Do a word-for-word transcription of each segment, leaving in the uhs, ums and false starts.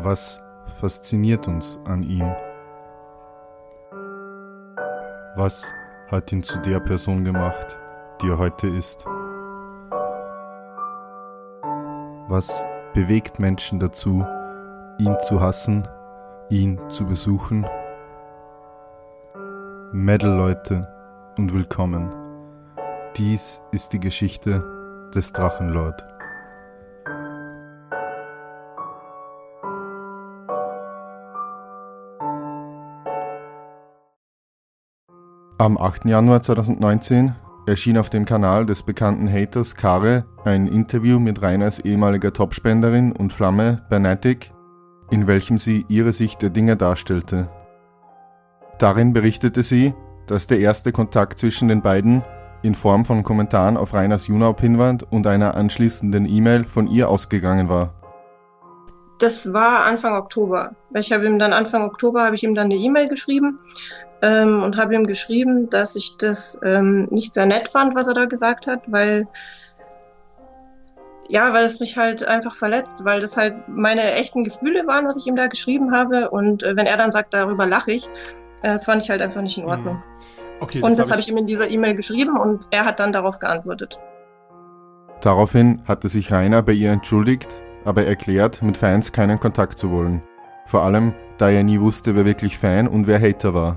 Was fasziniert uns an ihm? Was hat ihn zu der Person gemacht, die er heute ist? Was bewegt Menschen dazu, ihn zu hassen, ihn zu besuchen? Metal-Leute und willkommen. Dies ist die Geschichte des Drachenlord. Am achten Januar zweitausendneunzehn erschien auf dem Kanal des bekannten Haters Kare ein Interview mit Rainers ehemaliger Topspenderin und Flamme Banatic, in welchem sie ihre Sicht der Dinge darstellte. Darin berichtete sie, dass der erste Kontakt zwischen den beiden in Form von Kommentaren auf Rainers YouNow-Pinwand und einer anschließenden E-Mail von ihr ausgegangen war. Das war Anfang Oktober. Ich habe ihm dann Anfang Oktober habe ich ihm dann eine E-Mail geschrieben ähm, und habe ihm geschrieben, dass ich das ähm, nicht sehr nett fand, was er da gesagt hat, weil ja, weil es mich halt einfach verletzt, weil das halt meine echten Gefühle waren, was ich ihm da geschrieben habe, und äh, wenn er dann sagt, darüber lache ich, äh, das fand ich halt einfach nicht in Ordnung. Okay, das und das habe ich ihm in dieser E-Mail geschrieben und er hat dann darauf geantwortet. Daraufhin hatte sich Rainer bei ihr entschuldigt, aber erklärt, mit Fans keinen Kontakt zu wollen. Vor allem, da er nie wusste, wer wirklich Fan und wer Hater war.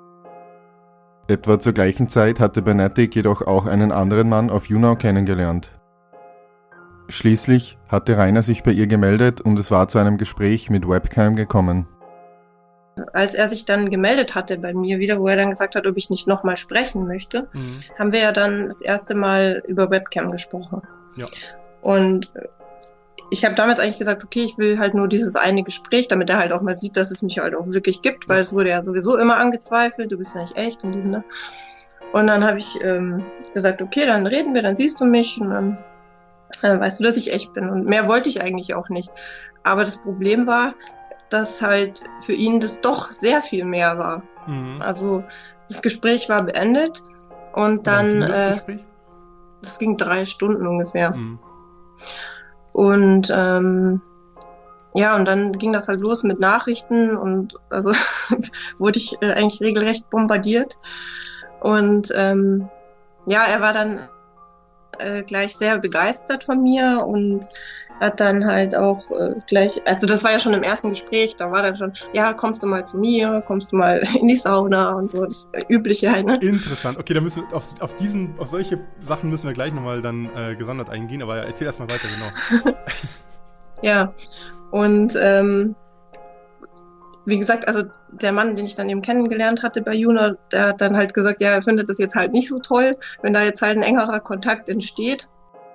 Etwa zur gleichen Zeit hatte Banatic jedoch auch einen anderen Mann auf YouNow kennengelernt. Schließlich hatte Rainer sich bei ihr gemeldet und es war zu einem Gespräch mit Webcam gekommen. Als er sich dann gemeldet hatte bei mir wieder, wo er dann gesagt hat, ob ich nicht nochmal sprechen möchte, mhm. haben wir ja dann das erste Mal über Webcam gesprochen. Ja. Und ich habe damals eigentlich gesagt, okay, ich will halt nur dieses eine Gespräch, damit er halt auch mal sieht, dass es mich halt auch wirklich gibt, weil es wurde ja sowieso immer angezweifelt, du bist ja nicht echt und diesen, ne? Und dann habe ich ähm, gesagt, okay, dann reden wir, dann siehst du mich und dann äh, weißt du, dass ich echt bin. Und mehr wollte ich eigentlich auch nicht. Aber das Problem war, dass halt für ihn das doch sehr viel mehr war. Mhm. Also das Gespräch war beendet und dann, das, äh, Gespräch? Das ging drei Stunden ungefähr. Mhm. Und ähm, ja, und dann ging das halt los mit Nachrichten und also wurde ich äh, eigentlich regelrecht bombardiert. Und ähm, ja, er war dann äh, gleich sehr begeistert von mir und hat dann halt auch äh, gleich, also das war ja schon im ersten Gespräch, da war dann schon, ja, kommst du mal zu mir, kommst du mal in die Sauna und so, das Übliche halt, ne? Interessant, okay, dann müssen wir, auf, auf diesen, auf solche Sachen müssen wir gleich nochmal dann äh, gesondert eingehen, aber erzähl erstmal weiter, genau. Ja, und ähm, wie gesagt, also der Mann, den ich dann eben kennengelernt hatte bei YouNow, der hat dann halt gesagt, ja, er findet das jetzt halt nicht so toll, wenn da jetzt halt ein engerer Kontakt entsteht.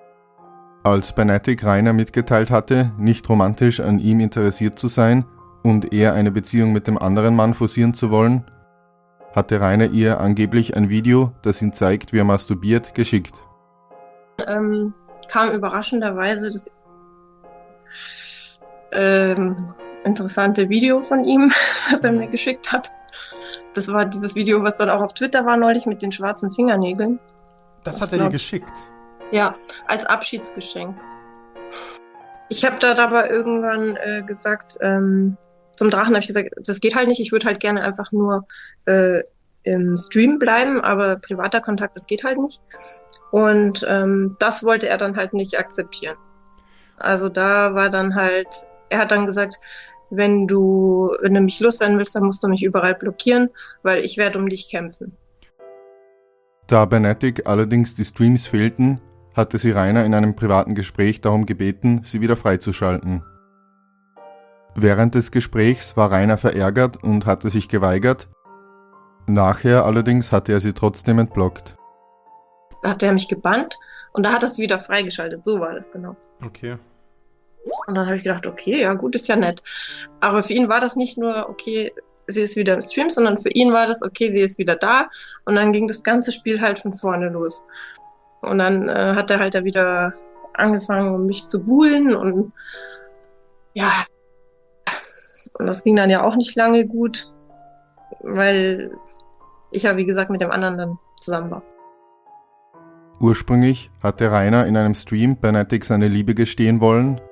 Als Banatic Rainer mitgeteilt hatte, nicht romantisch an ihm interessiert zu sein und eher eine Beziehung mit dem anderen Mann forcieren zu wollen, hatte Rainer ihr angeblich ein Video, das ihn zeigt, wie er masturbiert, geschickt. Ähm, kam überraschenderweise das ähm, interessante Video von ihm, was er mir geschickt hat. Das war dieses Video, was dann auch auf Twitter war neulich mit den schwarzen Fingernägeln. Das hat er dir geschickt? Ja, als Abschiedsgeschenk. Ich habe da aber irgendwann äh, gesagt, ähm, zum Drachen habe ich gesagt, das geht halt nicht, ich würde halt gerne einfach nur äh, im Stream bleiben, aber privater Kontakt, das geht halt nicht. Und ähm, das wollte er dann halt nicht akzeptieren. Also da war dann halt, er hat dann gesagt, wenn du, wenn du mich loswerden willst, dann musst du mich überall blockieren, weil ich werde um dich kämpfen. Da Banatic allerdings die Streams fehlten, hatte sie Rainer in einem privaten Gespräch darum gebeten, sie wieder freizuschalten. Während des Gesprächs war Rainer verärgert und hatte sich geweigert. Nachher allerdings hatte er sie trotzdem entblockt. Da hat er mich gebannt und da hat er es wieder freigeschaltet, so war das genau. Okay. Und dann habe ich gedacht, okay, ja gut, ist ja nett. Aber für ihn war das nicht nur, okay, sie ist wieder im Stream, sondern für ihn war das, okay, sie ist wieder da. Und dann ging das ganze Spiel halt von vorne los. Und dann äh, hat er halt da wieder angefangen, mich zu buhlen und ja, und das ging dann ja auch nicht lange gut, weil ich ja, wie gesagt, mit dem anderen dann zusammen war. Ursprünglich hatte Rainer in einem Stream Banatic seine Liebe gestehen wollen,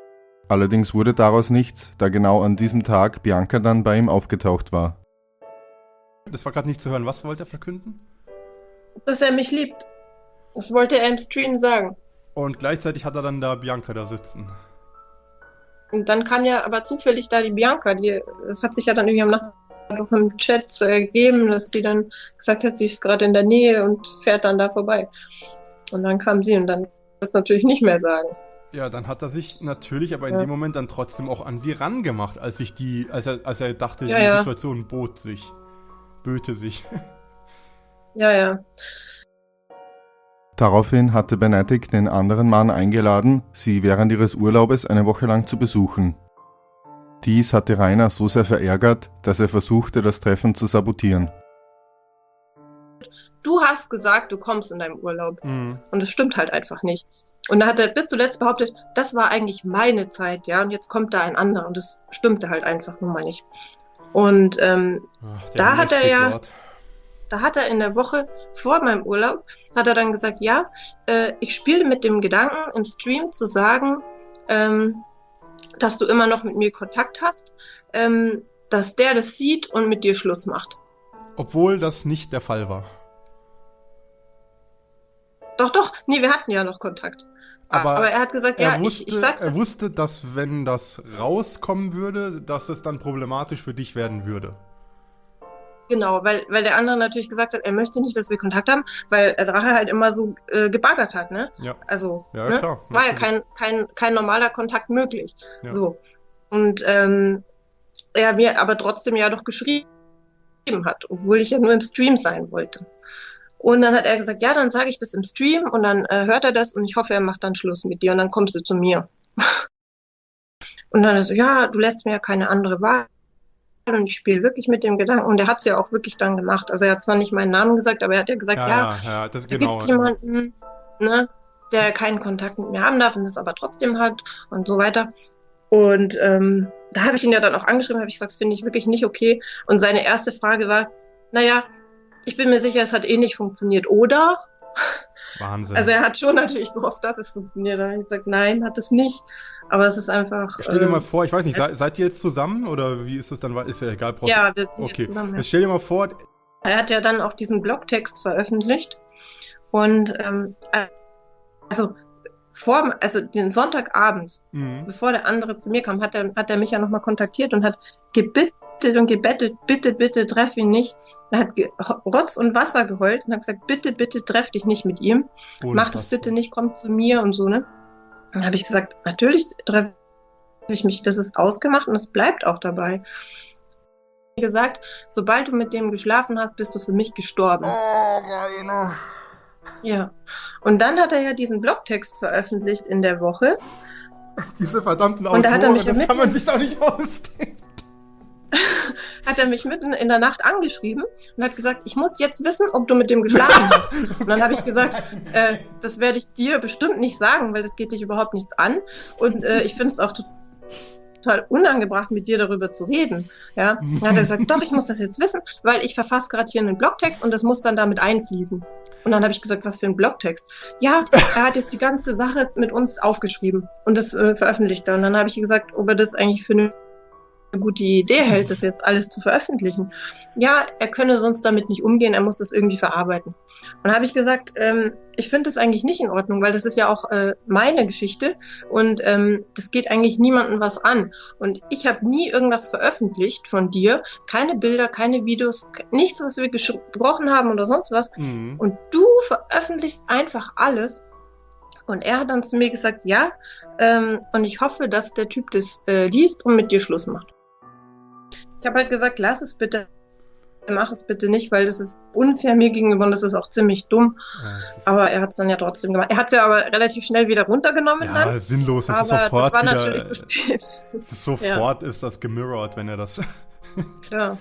Allerdings wurde daraus nichts, da genau an diesem Tag Bianca dann bei ihm aufgetaucht war. Das war gerade nicht zu hören. Was wollte er verkünden? Dass er mich liebt. Das wollte er im Stream sagen. Und gleichzeitig hat er dann da Bianca da sitzen. Und dann kam ja aber zufällig da die Bianca. Die, das hat sich ja dann irgendwie am Nachmittag noch im Chat so ergeben, dass sie dann gesagt hat, sie ist gerade in der Nähe und fährt dann da vorbei. Und dann kam sie und dann das natürlich nicht mehr sagen. Ja, dann hat er sich natürlich aber in ja. dem Moment dann trotzdem auch an sie rangemacht, als sich die, als er, als er dachte, ja, die ja. Situation bot sich, böte sich. Ja, ja. Daraufhin hatte Benedict den anderen Mann eingeladen, sie während ihres Urlaubes eine Woche lang zu besuchen. Dies hatte Rainer so sehr verärgert, dass er versuchte, das Treffen zu sabotieren. Du hast gesagt, du kommst in deinem Urlaub. Mhm. Und das stimmt halt einfach nicht. Und da hat er bis zuletzt behauptet, das war eigentlich meine Zeit, ja, und jetzt kommt da ein anderer. Und das stimmte halt einfach nun mal nicht. Und ähm, Ach, da hat er ja... Wort. Da hat er in der Woche vor meinem Urlaub, hat er dann gesagt, ja, äh, ich spiele mit dem Gedanken, im Stream zu sagen, ähm, dass du immer noch mit mir Kontakt hast, ähm, dass der das sieht und mit dir Schluss macht. Obwohl das nicht der Fall war. Doch, doch, nee, wir hatten ja noch Kontakt. Aber, Aber er hat gesagt, er ja, wusste, ich, ich sag das. Er wusste, dass wenn das rauskommen würde, dass es dann problematisch für dich werden würde. Genau, weil, weil der andere natürlich gesagt hat, er möchte nicht, dass wir Kontakt haben, weil der Drache halt immer so äh, gebaggert hat, ne? Ja. Also, ja, ne? klar. Es war ja kein, kein, kein normaler Kontakt möglich. Ja. So. Und ähm, er mir aber trotzdem ja doch geschrieben hat, obwohl ich ja nur im Stream sein wollte. Und dann hat er gesagt, ja, dann sage ich das im Stream und dann äh, hört er das und ich hoffe, er macht dann Schluss mit dir und dann kommst du zu mir. Und dann ist so, ja, du lässt mir ja keine andere Wahl. Und ich spiele wirklich mit dem Gedanken und der hat es ja auch wirklich dann gemacht. Also er hat zwar nicht meinen Namen gesagt, aber er hat ja gesagt, ja, ja, ja das da genau, gibt jemanden, ne, der keinen Kontakt mit mir haben darf und das aber trotzdem hat und so weiter. Und ähm, da habe ich ihn ja dann auch angeschrieben, habe ich gesagt, das finde ich wirklich nicht okay. Und seine erste Frage war, naja, ich bin mir sicher, es hat eh nicht funktioniert, oder? Wahnsinn. Also er hat schon natürlich gehofft, dass es funktioniert. Da habe ich gesagt, nein, hat es nicht. Aber es ist einfach... Stell dir äh, mal vor, ich weiß nicht, se, seid ihr jetzt zusammen oder wie ist es dann? Ist ja egal. Ja, wir sind okay. jetzt zusammen. Ja. Jetzt stell dir mal vor... Er hat ja dann auch diesen Blogtext veröffentlicht und ähm, also vor, also den Sonntagabend, mhm. bevor der andere zu mir kam, hat er, hat er mich ja nochmal kontaktiert und hat gebeten, und gebettet, bitte, bitte treff ihn nicht. Er hat Rotz und Wasser geheult und hat gesagt, bitte, bitte treff dich nicht mit ihm. Oh, mach das bitte nicht, komm zu mir und so, ne? Dann habe ich gesagt, natürlich treffe ich mich, das ist ausgemacht und es bleibt auch dabei. Wie gesagt, sobald du mit dem geschlafen hast, bist du für mich gestorben. Oh, Rainer. Ja. Und dann hat er ja diesen Blogtext veröffentlicht in der Woche. Diese verdammten Autoren, und da hat er mich das ja kann man sich doch nicht ausdenken. Hat er mich mitten in der Nacht angeschrieben und hat gesagt, ich muss jetzt wissen, ob du mit dem geschlafen hast. Und dann habe ich gesagt, äh, das werde ich dir bestimmt nicht sagen, weil das geht dich überhaupt nichts an. Und äh, ich finde es auch total unangebracht, mit dir darüber zu reden. Ja? Dann hat er gesagt, doch, ich muss das jetzt wissen, weil ich verfasse gerade hier einen Blogtext und das muss dann damit einfließen. Und dann habe ich gesagt, was für ein Blogtext? Ja, er hat jetzt die ganze Sache mit uns aufgeschrieben und das äh, veröffentlicht er. Und dann habe ich gesagt, ob er das eigentlich für eine eine gute Idee hält, das jetzt alles zu veröffentlichen. Ja, er könne sonst damit nicht umgehen, er muss das irgendwie verarbeiten. Und dann habe ich gesagt, ähm, ich finde das eigentlich nicht in Ordnung, weil das ist ja auch äh, meine Geschichte und ähm, das geht eigentlich niemandem was an. Und ich habe nie irgendwas veröffentlicht von dir, keine Bilder, keine Videos, nichts, was wir gesprochen haben oder sonst was. Mhm. Und du veröffentlichst einfach alles. Und er hat dann zu mir gesagt, ja, ähm, und ich hoffe, dass der Typ das äh, liest und mit dir Schluss macht. Ich habe halt gesagt, lass es bitte, mach es bitte nicht, weil das ist unfair mir gegenüber und das ist auch ziemlich dumm. Ja, aber er hat es dann ja trotzdem gemacht. Er hat es ja aber relativ schnell wieder runtergenommen ja, dann. Ja, sinnlos, es aber ist sofort das war wieder, natürlich zu spät. Es ist sofort ja. ist das gemirrored, wenn er das... Klar.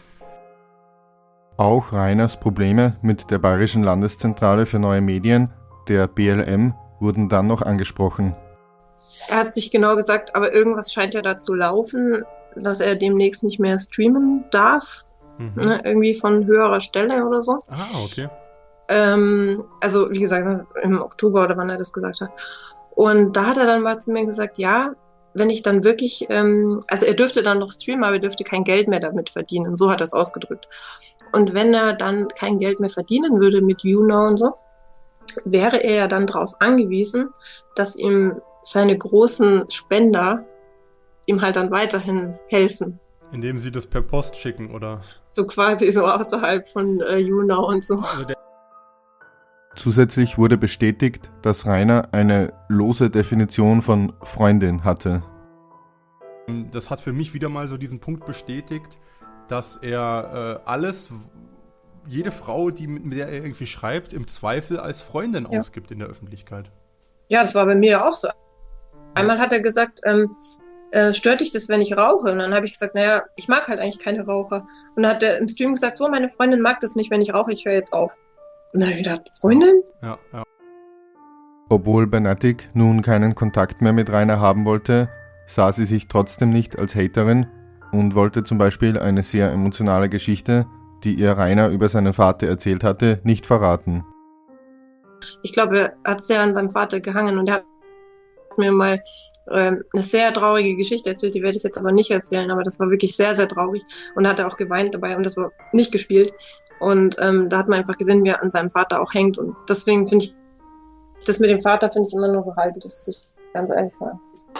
Auch Rainers Probleme mit der Bayerischen Landeszentrale für neue Medien, der B L M, wurden dann noch angesprochen. Er hat es nicht genau gesagt, aber irgendwas scheint ja da zu laufen, dass er demnächst nicht mehr streamen darf. Mhm. Ne, irgendwie von höherer Stelle oder so. Ah, okay. Ähm, also, wie gesagt, im Oktober oder wann er das gesagt hat. Und da hat er dann mal zu mir gesagt, ja, wenn ich dann wirklich, ähm, also er dürfte dann noch streamen, aber er dürfte kein Geld mehr damit verdienen. So hat er es ausgedrückt. Und wenn er dann kein Geld mehr verdienen würde mit YouNow und so, wäre er ja dann darauf angewiesen, dass ihm seine großen Spender ihm halt dann weiterhin helfen. Indem sie das per Post schicken, oder? So quasi so außerhalb von äh, YouNow und so. Also der Zusätzlich wurde bestätigt, dass Rainer eine lose Definition von Freundin hatte. Das hat für mich wieder mal so diesen Punkt bestätigt, dass er äh, alles, jede Frau, die mit der er irgendwie schreibt, im Zweifel als Freundin ja. ausgibt in der Öffentlichkeit. Ja, das war bei mir auch so. Einmal hat er gesagt, ähm, äh, stört dich das, wenn ich rauche? Und dann habe ich gesagt, naja, ich mag halt eigentlich keine Raucher. Und dann hat er im Stream gesagt, so, meine Freundin mag das nicht, wenn ich rauche, ich höre jetzt auf. Und dann habe ich gedacht, Freundin? Ja, ja. Obwohl Benatik nun keinen Kontakt mehr mit Rainer haben wollte, sah sie sich trotzdem nicht als Haterin und wollte zum Beispiel eine sehr emotionale Geschichte, die ihr Rainer über seinen Vater erzählt hatte, nicht verraten. Ich glaube, er hat sehr an seinem Vater gehangen und er hat mir mal ähm, eine sehr traurige Geschichte erzählt, die werde ich jetzt aber nicht erzählen, aber das war wirklich sehr, sehr traurig und da hat er auch geweint dabei und das war nicht gespielt. Und ähm, da hat man einfach gesehen, wie er an seinem Vater auch hängt. Und deswegen finde ich, das mit dem Vater finde ich immer nur so halb, das ist ganz ehrlich sagen.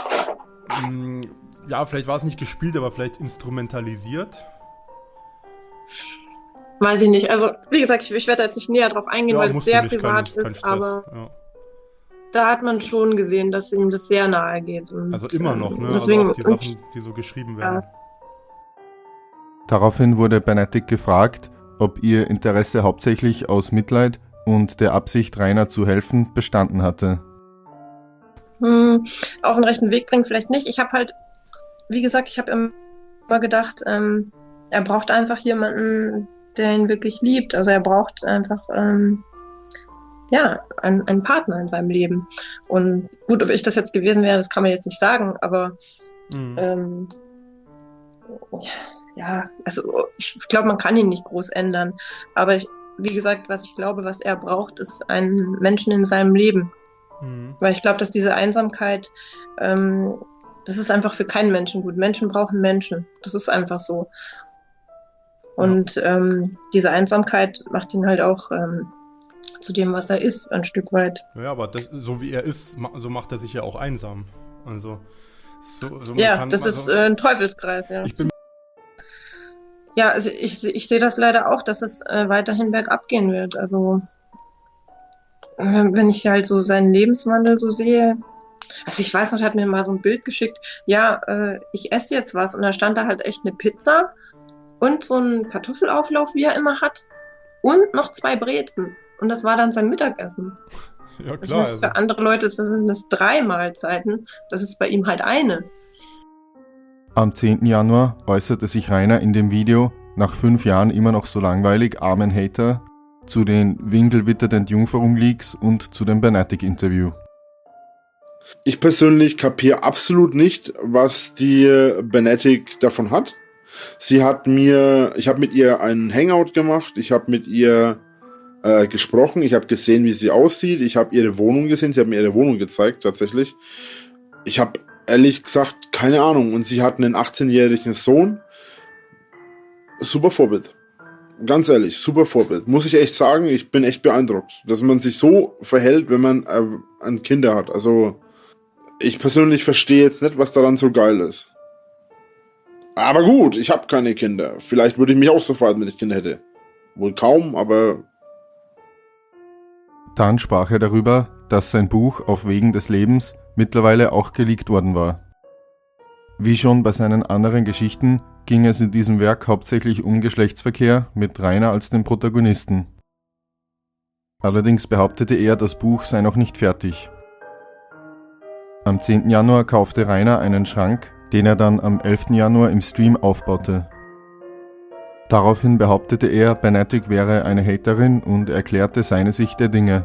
Ja, vielleicht war es nicht gespielt, aber vielleicht instrumentalisiert. Weiß ich nicht. Also, wie gesagt, ich, ich werde jetzt nicht näher drauf eingehen, ja, weil es sehr privat keine, ist, aber ja. Da hat man schon gesehen, dass ihm das sehr nahe geht. Und, also immer noch, ne? Deswegen, also auch die Sachen, die so geschrieben werden. Ja. Daraufhin wurde Benatik gefragt, ob ihr Interesse hauptsächlich aus Mitleid und der Absicht, Rainer zu helfen, bestanden hatte. Hm, auf den rechten Weg bringen vielleicht nicht. Ich habe halt, wie gesagt, ich habe immer gedacht, ähm, er braucht einfach jemanden, der ihn wirklich liebt. Also er braucht einfach, ähm, ja, einen, einen Partner in seinem Leben. Und gut, ob ich das jetzt gewesen wäre, das kann man jetzt nicht sagen, aber mhm. ähm, ja, also ich glaube, man kann ihn nicht groß ändern. Aber ich, wie gesagt, was ich glaube, was er braucht, ist einen Menschen in seinem Leben. Mhm. Weil ich glaube, dass diese Einsamkeit, ähm, das ist einfach für keinen Menschen gut. Menschen brauchen Menschen. Das ist einfach so. Und ja. ähm, diese Einsamkeit macht ihn halt auch ähm, zu dem, was er ist, ein Stück weit. Ja, aber das, so wie er ist, so macht er sich ja auch einsam. Also so, so ja, kann, das also, ist äh, ein Teufelskreis, ja. Ich bin ja, also ich, ich sehe das leider auch, dass es äh, weiterhin bergab gehen wird. Also äh, wenn ich halt so seinen Lebenswandel so sehe. Also ich weiß noch, er hat mir mal so ein Bild geschickt. Ja, äh, ich esse jetzt was und da stand da halt echt eine Pizza und so ein Kartoffelauflauf, wie er immer hat, und noch zwei Brezen. Und das war dann sein Mittagessen. Ja, klar. Das ist für andere Leute, das sind das drei Mahlzeiten. Das ist bei ihm halt eine. Am zehnten Januar äußerte sich Rainer in dem Video, nach fünf Jahren immer noch so langweilig, armen Hater, zu den Winkelwittert and Jungfrau Leaks und zu dem Benatik-Interview. Ich persönlich kapiere absolut nicht, was die Benatik davon hat. Sie hat mir, ich habe mit ihr einen Hangout gemacht, ich habe mit ihr äh, gesprochen, ich habe gesehen, wie sie aussieht, ich habe ihre Wohnung gesehen, sie hat mir ihre Wohnung gezeigt, tatsächlich. Ich habe ehrlich gesagt keine Ahnung, und sie hat einen achtzehnjährigen Sohn. Super Vorbild. Ganz ehrlich, super Vorbild. Muss ich echt sagen, ich bin echt beeindruckt, dass man sich so verhält, wenn man äh, ein Kinder hat. Also, ich persönlich verstehe jetzt nicht, was daran so geil ist. Aber gut, ich habe keine Kinder. Vielleicht würde ich mich auch so verhalten, wenn ich Kinder hätte. Wohl kaum, aber... Dann sprach er darüber, dass sein Buch Auf Wegen des Lebens mittlerweile auch geleakt worden war. Wie schon bei seinen anderen Geschichten ging es in diesem Werk hauptsächlich um Geschlechtsverkehr mit Rainer als dem Protagonisten. Allerdings behauptete er, das Buch sei noch nicht fertig. Am zehnten Januar kaufte Rainer einen Schrank, den er dann am elften Januar im Stream aufbaute. Daraufhin behauptete er, Benatik wäre eine Haterin und erklärte seine Sicht der Dinge.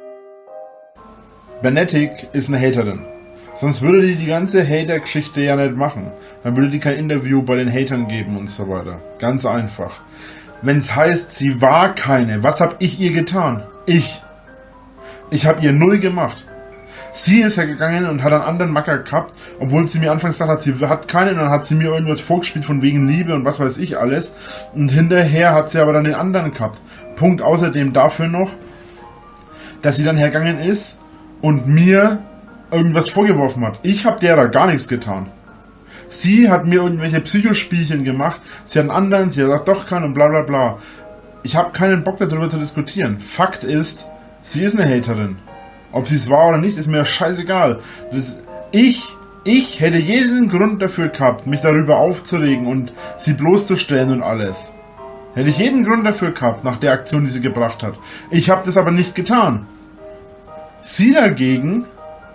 Benatik ist eine Haterin. Sonst würde die die ganze Hater-Geschichte ja nicht machen. Dann würde die kein Interview bei den Hatern geben und so weiter. Ganz einfach. Wenn es heißt, sie war keine, was hab ich ihr getan? Ich. Ich hab ihr null gemacht. Sie ist ja gegangen und hat einen anderen Macker gehabt, obwohl sie mir anfangs gesagt hat, sie hat keinen, und dann hat sie mir irgendwas vorgespielt von wegen Liebe und was weiß ich alles. Und hinterher hat sie aber dann den anderen gehabt. Punkt außerdem dafür noch, dass sie dann hergegangen ist und mir irgendwas vorgeworfen hat. Ich habe derer gar nichts getan. Sie hat mir irgendwelche Psychospielchen gemacht, sie hat einen anderen, sie hat gesagt, doch kann und bla bla bla. Ich habe keinen Bock darüber zu diskutieren. Fakt ist, sie ist eine Haterin. Ob sie es war oder nicht, ist mir scheißegal. Das, ich, ich hätte jeden Grund dafür gehabt, mich darüber aufzuregen und sie bloßzustellen und alles. Hätte ich jeden Grund dafür gehabt, nach der Aktion, die sie gebracht hat. Ich habe das aber nicht getan. Sie dagegen...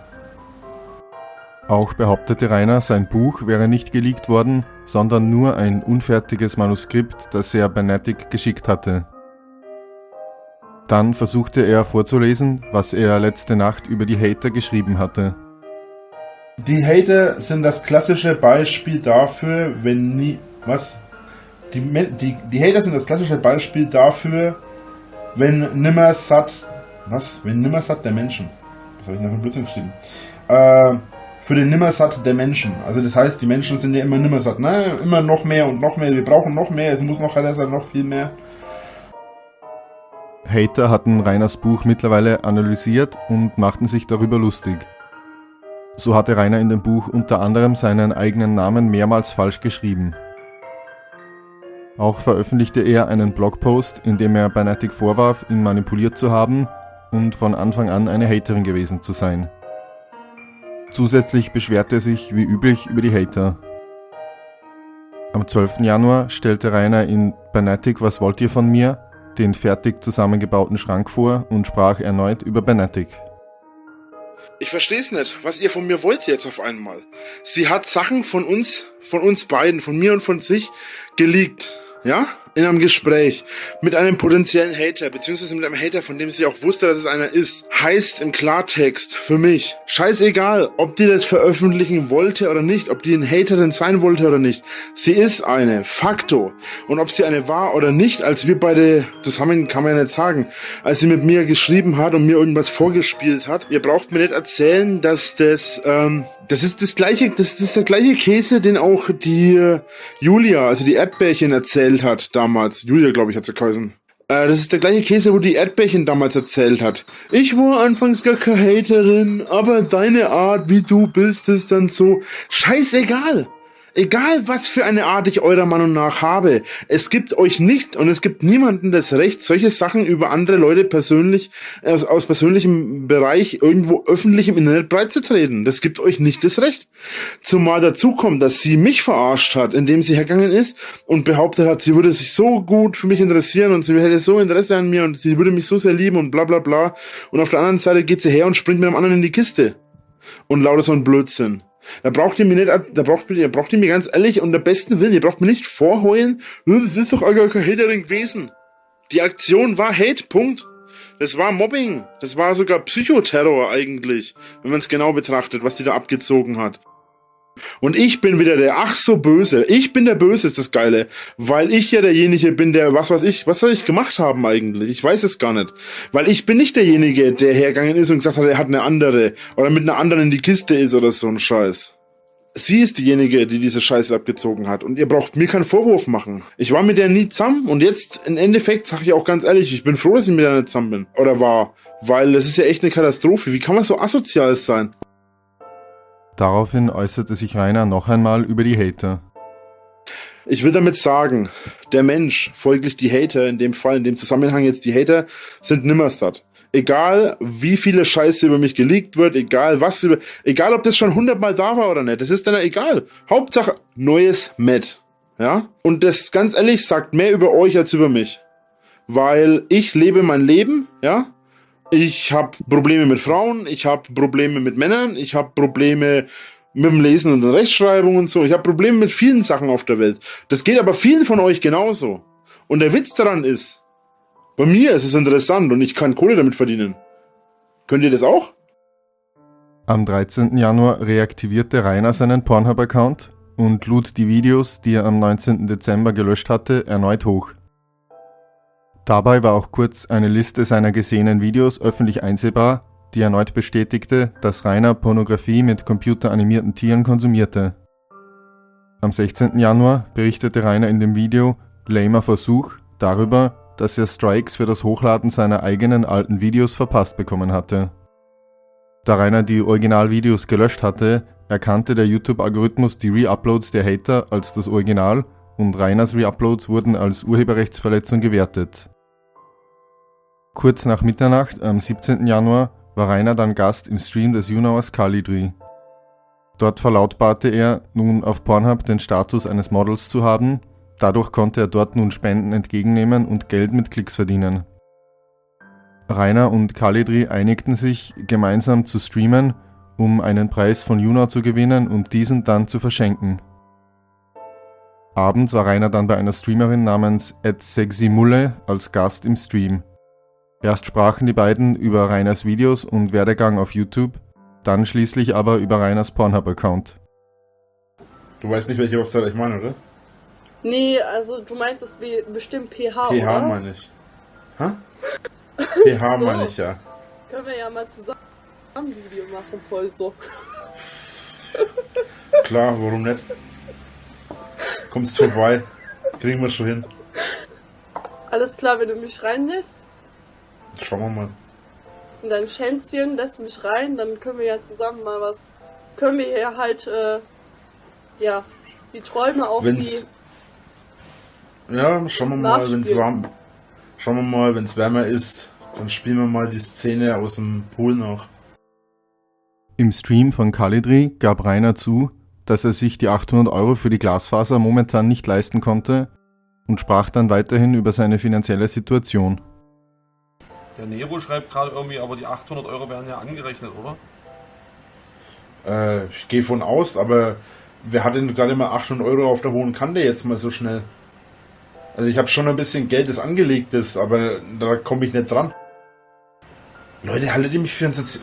Auch behauptete Rainer, sein Buch wäre nicht geleakt worden, sondern nur ein unfertiges Manuskript, das er Banatic geschickt hatte. Dann versuchte er vorzulesen, was er letzte Nacht über die Hater geschrieben hatte. Die Hater sind das klassische Beispiel dafür, wenn nie... Was? Die, die, die Hater sind das klassische Beispiel dafür, wenn nimmer satt... Was? Wenn nimmer satt der Menschen. Was habe ich noch in Blödsinn geschrieben? Äh... Für den Nimmersatt der Menschen. Also das heißt, die Menschen sind ja immer nimmersatt. Ne? Immer noch mehr und noch mehr. Wir brauchen noch mehr. Es muss noch heller sein, noch viel mehr. Hater hatten Rainers Buch mittlerweile analysiert und machten sich darüber lustig. So hatte Rainer in dem Buch unter anderem seinen eigenen Namen mehrmals falsch geschrieben. Auch veröffentlichte er einen Blogpost, in dem er Banatic vorwarf, ihn manipuliert zu haben und von Anfang an eine Haterin gewesen zu sein. Zusätzlich beschwerte er sich wie üblich über die Hater. Am zwölften Januar stellte Rainer in Banatic Was wollt ihr von mir? Den fertig zusammengebauten Schrank vor und sprach erneut über Banatic. Ich versteh's nicht, was ihr von mir wollt jetzt auf einmal. Sie hat Sachen von uns, von uns beiden, von mir und von sich geleakt, ja? In einem Gespräch mit einem potenziellen Hater, beziehungsweise mit einem Hater, von dem sie auch wusste, dass es einer ist. Heißt im Klartext für mich, scheißegal, ob die das veröffentlichen wollte oder nicht, ob die ein Haterin sein wollte oder nicht. Sie ist eine, facto. Und ob sie eine war oder nicht, als wir beide zusammen, kann man ja nicht sagen, als sie mit mir geschrieben hat und mir irgendwas vorgespielt hat, ihr braucht mir nicht erzählen, dass das, ähm, das ist das gleiche, das, das ist der gleiche Käse, den auch die äh, Julia, also die Erdbärchen erzählt hat, damals. Julia, glaube ich, hat sie geheißen. Äh, das ist der gleiche Käse, wo die Erdbärchen damals erzählt hat. Ich war anfangs gar keine Haterin, aber deine Art, wie du bist, ist dann so. Scheißegal. Egal, was für eine Art ich eurer Meinung nach habe. Es gibt euch nicht und es gibt niemanden das Recht, solche Sachen über andere Leute persönlich, aus, aus persönlichem Bereich irgendwo öffentlich im Internet breitzutreten. Das gibt euch nicht das Recht. Zumal dazu kommt, dass sie mich verarscht hat, indem sie hergegangen ist und behauptet hat, sie würde sich so gut für mich interessieren und sie hätte so Interesse an mir und sie würde mich so sehr lieben und bla bla bla. Und auf der anderen Seite geht sie her und springt mit einem anderen in die Kiste. Und lauter so ein Blödsinn. Da braucht ihr mir nicht, da braucht ihr, braucht ihr mir ganz ehrlich und der besten Willen, ihr braucht mir nicht vorheulen, das ist doch gar kein Haterin gewesen. Die Aktion war Hate, Punkt. Das war Mobbing. Das war sogar Psychoterror eigentlich, wenn man es genau betrachtet, was die da abgezogen hat. Und ich bin wieder der ach so Böse. Ich bin der Böse, ist das Geile. Weil ich ja derjenige bin, der, was weiß ich, was soll ich gemacht haben eigentlich? Ich weiß es gar nicht. Weil ich bin nicht derjenige, der hergegangen ist und gesagt hat, er hat eine andere. Oder mit einer anderen in die Kiste ist oder so ein Scheiß. Sie ist diejenige, die diese Scheiße abgezogen hat. Und ihr braucht mir keinen Vorwurf machen. Ich war mit der nie zusammen. Und jetzt, im Endeffekt, sag ich auch ganz ehrlich, ich bin froh, dass ich mit der nicht zusammen bin. Oder war. Weil das ist ja echt eine Katastrophe. Wie kann man so asozial sein? Daraufhin äußerte sich Rainer noch einmal über die Hater. Ich will damit sagen, der Mensch, folglich die Hater, in dem Fall, in dem Zusammenhang jetzt die Hater, sind nimmersatt. Egal, wie viele Scheiße über mich geleakt wird, egal was über, egal ob das schon hundertmal da war oder nicht, das ist dann egal. Hauptsache, neues Met. Ja? Und das, ganz ehrlich, sagt mehr über euch als über mich. Weil ich lebe mein Leben, ja? Ich habe Probleme mit Frauen, ich habe Probleme mit Männern, ich habe Probleme mit dem Lesen und der Rechtschreibung und so. Ich habe Probleme mit vielen Sachen auf der Welt. Das geht aber vielen von euch genauso. Und der Witz daran ist, bei mir ist es interessant und ich kann Kohle damit verdienen. Könnt ihr das auch? Am dreizehnten Januar reaktivierte Rainer seinen Pornhub-Account und lud die Videos, die er am neunzehnten Dezember gelöscht hatte, erneut hoch. Dabei war auch kurz eine Liste seiner gesehenen Videos öffentlich einsehbar, die erneut bestätigte, dass Rainer Pornografie mit computeranimierten Tieren konsumierte. Am sechzehnten Januar berichtete Rainer in dem Video Lamer Versuch darüber, dass er Strikes für das Hochladen seiner eigenen alten Videos verpasst bekommen hatte. Da Rainer die Originalvideos gelöscht hatte, erkannte der YouTube-Algorithmus die Re-Uploads der Hater als das Original und Rainers Re-Uploads wurden als Urheberrechtsverletzung gewertet. Kurz nach Mitternacht am siebzehnten Januar war Rainer dann Gast im Stream des Junauers Kalidri. Dort verlautbarte er, nun auf Pornhub den Status eines Models zu haben, dadurch konnte er dort nun Spenden entgegennehmen und Geld mit Klicks verdienen. Rainer und Kalidri einigten sich, gemeinsam zu streamen, um einen Preis von Junau zu gewinnen und diesen dann zu verschenken. Abends war Rainer dann bei einer Streamerin namens at sexy mulle als Gast im Stream. Erst sprachen die beiden über Rainers Videos und Werdegang auf YouTube, dann schließlich aber über Rainers Pornhub-Account. Du weißt nicht, welche Hochzeit ich meine, oder? Nee, also du meinst es be- bestimmt P H, P H oder? meine ich. Hä? P H So. meine ich, ja. Können wir ja mal zusammen ein Video machen, voll so. Klar, warum nicht? Kommst vorbei. Kriegen wir schon hin. Alles klar, wenn du mich reinlässt, Schauen wir mal. in dein Schänzchen lässt du mich rein, dann können wir ja zusammen mal was, können wir hier halt, äh, ja, die Träume auf Wenn's, die... ja, schauen wir mal, wenn es Nachspielen. warm, schauen wir mal, wenn es wärmer ist, dann spielen wir mal die Szene aus dem Pool noch. Im Stream von Kalidri gab Rainer zu, dass er sich die achthundert Euro für die Glasfaser momentan nicht leisten konnte und sprach dann weiterhin über seine finanzielle Situation. Der Nero schreibt gerade irgendwie, aber die achthundert Euro werden ja angerechnet, oder? Äh, ich gehe von aus, aber wer hat denn gerade mal achthundert Euro auf der hohen Kante jetzt mal so schnell? Also ich habe schon ein bisschen Geld, das angelegt ist, aber da komme ich nicht dran. Leute, haltet ihr mich für ein Sozi...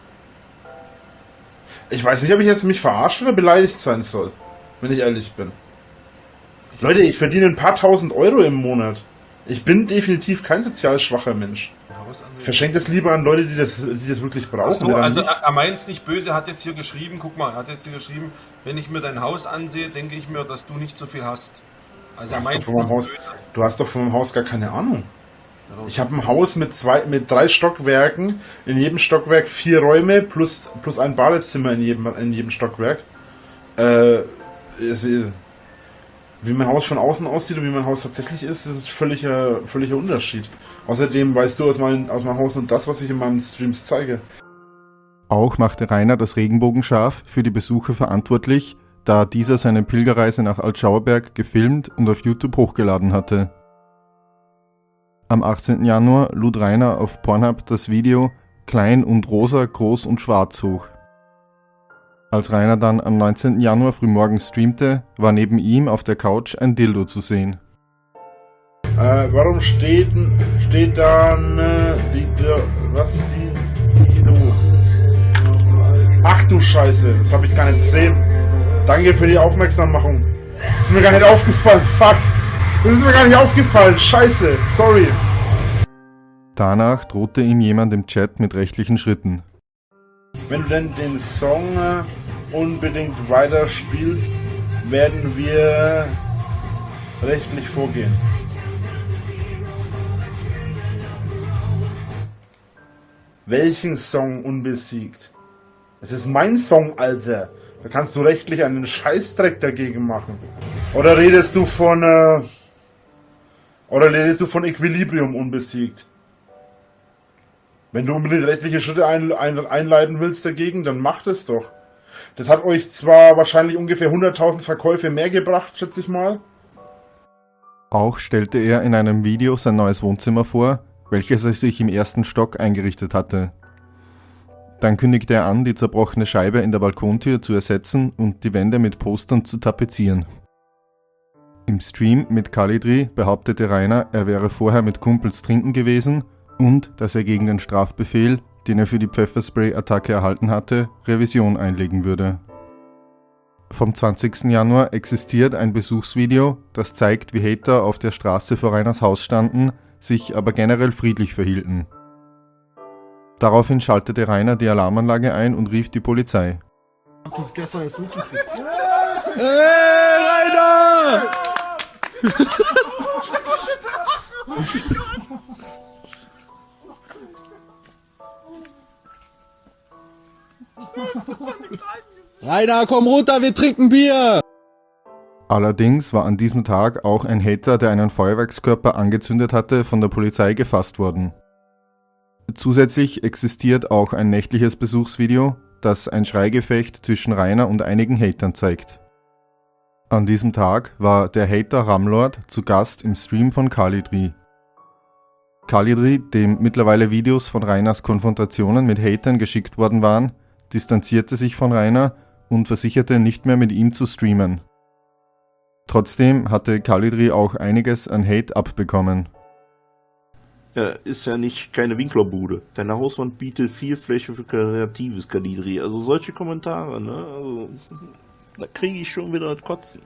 Ich weiß nicht, ob ich jetzt mich verarscht oder beleidigt sein soll, wenn ich ehrlich bin. Leute, ich verdiene ein paar tausend Euro im Monat. Ich bin definitiv kein sozial schwacher Mensch. Verschenkt das lieber an Leute, die das, die das wirklich brauchen. So, oder also nicht. er, er meint es nicht böse, er hat jetzt hier geschrieben, guck mal, er hat jetzt hier geschrieben, wenn ich mir dein Haus ansehe, denke ich mir, dass du nicht so viel hast. Also Du er hast, meint doch von meinem Haus, böse. du hast doch von meinem Haus gar keine Ahnung. Ich habe ein Haus mit zwei, mit drei Stockwerken, in jedem Stockwerk vier Räume plus, plus ein Badezimmer in jedem, in jedem Stockwerk. Äh, ist, wie mein Haus von außen aussieht und wie mein Haus tatsächlich ist, das ist völliger, völliger Unterschied. Außerdem weißt du aus, mein, aus meinem Haus nur das, was ich in meinen Streams zeige. Auch machte Rainer das Regenbogenschaf für die Besucher verantwortlich, da dieser seine Pilgerreise nach Altschauerberg gefilmt und auf YouTube hochgeladen hatte. Am achtzehnten Januar lud Rainer auf Pornhub das Video Klein und Rosa, Groß und Schwarz hoch. Als Rainer dann am neunzehnten Januar frühmorgens streamte, war neben ihm auf der Couch ein Dildo zu sehen. Äh, warum steht, steht dann äh, die, die, was die, die Dildo? Ach du Scheiße, das habe ich gar nicht gesehen. Danke für die Aufmerksammachung. Ist mir gar nicht aufgefallen, fuck. Das ist mir gar nicht aufgefallen, scheiße, sorry. Danach drohte ihm jemand im Chat mit rechtlichen Schritten. Wenn du denn den Song äh, unbedingt weiterspielst, werden wir rechtlich vorgehen. Welchen Song unbesiegt? Es ist mein Song, Alter. Da kannst du rechtlich einen Scheißdreck dagegen machen. Oder redest du von, äh, oder redest du von Equilibrium unbesiegt? Wenn du unbedingt rechtliche Schritte ein, ein, einleiten willst dagegen, dann macht es doch. Das hat euch zwar wahrscheinlich ungefähr hunderttausend Verkäufe mehr gebracht, schätze ich mal. Auch stellte er in einem Video sein neues Wohnzimmer vor, welches er sich im ersten Stock eingerichtet hatte. Dann kündigte er an, die zerbrochene Scheibe in der Balkontür zu ersetzen und die Wände mit Postern zu tapezieren. Im Stream mit Kalidri behauptete Rainer, er wäre vorher mit Kumpels trinken gewesen und dass er gegen den Strafbefehl, den er für die Pfefferspray-Attacke erhalten hatte, Revision einlegen würde. Vom zwanzigsten Januar existiert ein Besuchsvideo, das zeigt, wie Hater auf der Straße vor Rainers Haus standen, sich aber generell friedlich verhielten. Daraufhin schaltete Rainer die Alarmanlage ein und rief die Polizei. Das gestern ist wirklich Hey, Rainer! Rainer, komm runter, wir trinken Bier! Allerdings war an diesem Tag auch ein Hater, der einen Feuerwerkskörper angezündet hatte, von der Polizei gefasst worden. Zusätzlich existiert auch ein nächtliches Besuchsvideo, das ein Schreigefecht zwischen Rainer und einigen Hatern zeigt. An diesem Tag war der Hater Ramlord zu Gast im Stream von Kalidri. Kalidri, dem mittlerweile Videos von Rainers Konfrontationen mit Hatern geschickt worden waren, distanzierte sich von Rainer und versicherte, nicht mehr mit ihm zu streamen. Trotzdem hatte Kalidri auch einiges an Hate abbekommen. Ja, ist ja nicht keine Winklerbude. Deine Hauswand bietet viel Fläche für kreatives Kalidri. Also solche Kommentare, ne? Also, da kriege ich schon wieder das Kotzen.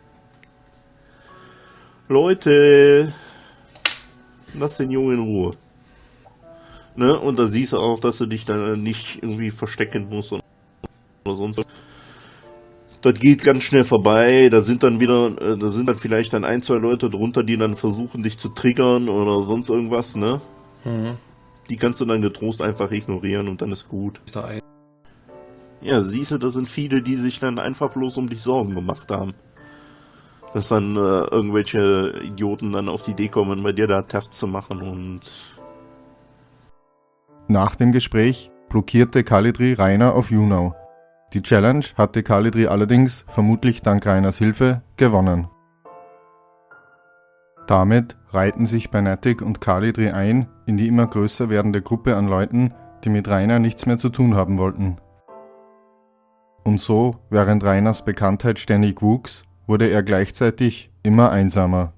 Leute, lass den Jungen in Ruhe. Ne? Und da siehst du auch, dass du dich dann nicht irgendwie verstecken musst oder sonst was. Das geht ganz schnell vorbei, da sind dann wieder, da sind dann vielleicht dann ein, zwei Leute drunter, die dann versuchen, dich zu triggern oder sonst irgendwas, ne? Mhm. Die kannst du dann getrost einfach ignorieren und dann ist gut. Ja, siehst du, da sind viele, die sich dann einfach bloß um dich Sorgen gemacht haben. Dass dann äh, irgendwelche Idioten dann auf die Idee kommen, bei dir da Terz zu machen und... Nach dem Gespräch blockierte Kalidri Rainer auf YouNow. Die Challenge hatte Kalidri allerdings, vermutlich dank Rainers Hilfe, gewonnen. Damit reihten sich Banatic und Kalidri ein in die immer größer werdende Gruppe an Leuten, die mit Rainer nichts mehr zu tun haben wollten. Und so, während Rainers Bekanntheit ständig wuchs, wurde er gleichzeitig immer einsamer.